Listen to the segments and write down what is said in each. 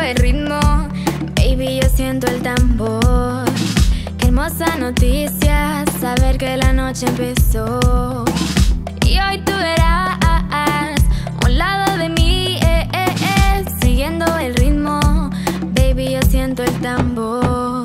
el ritmo, baby, yo siento el tambor. Qué hermosa noticia, saber que la noche empezó. Y hoy tú verás a un lado de mí, siguiendo el ritmo, baby, yo siento el tambor.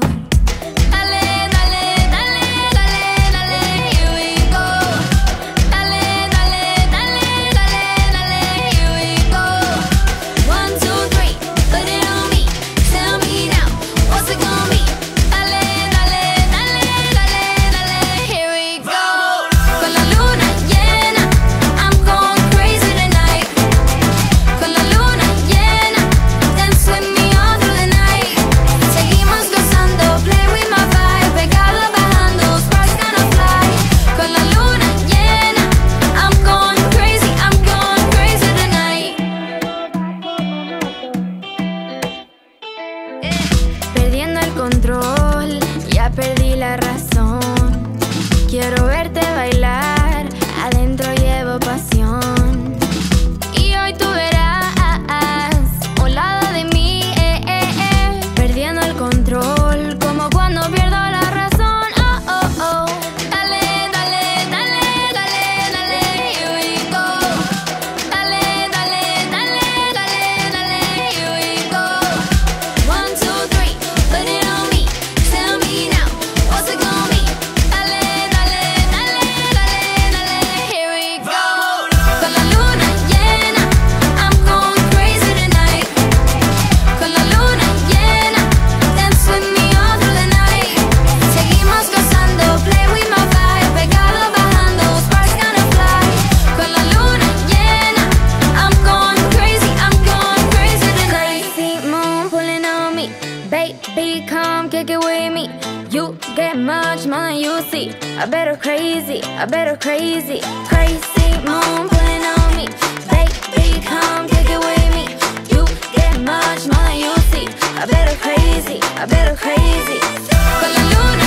Control, ya perdí la razón. Quiero verte bailar, adentro llevo pasión. Y hoy tú verás a un lado de mí, perdiendo el control, como cuando pierdo la razón. Oh, oh, oh. Dale, dale, dale, dale, dale, here we go. Dale, dale, dale, dale, dale, here we go. 1, 2, 3, put it on. Baby, come kick it with me. You get much more than you see. I better crazy, I better crazy. Crazy moon pulling on me. Baby, come kick it with me. You get much more than you see. I better crazy, I better crazy. Con la luna